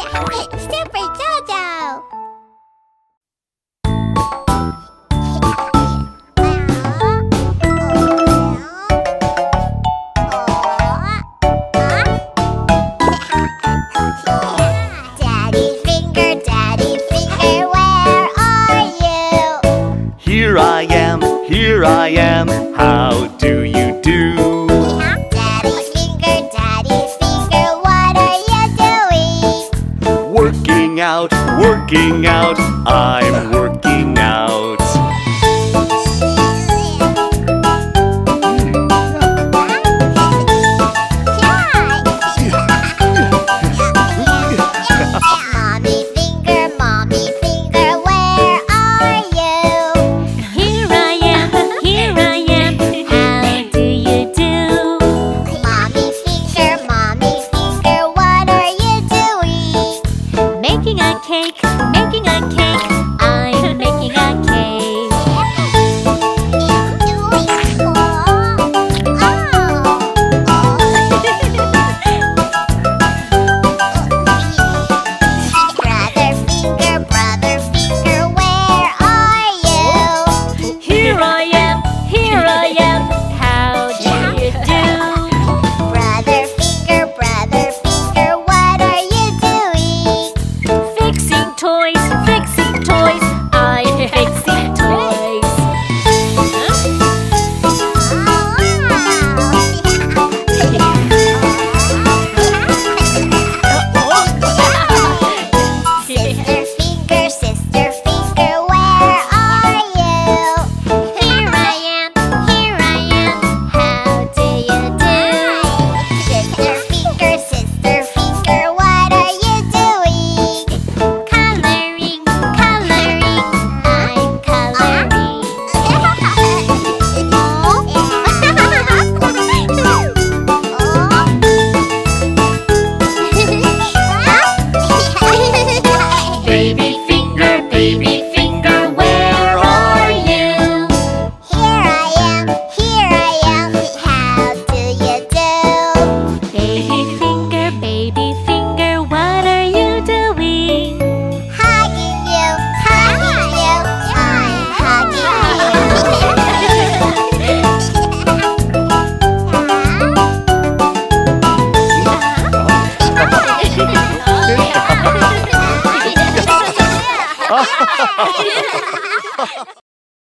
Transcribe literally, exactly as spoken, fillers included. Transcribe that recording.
Super Jojo! Daddy Finger, Daddy Finger, where are you? Here I am, here I am, how do you do? Daddy Finger, Daddy Finger, what are you doing? Working out, working out, I'm working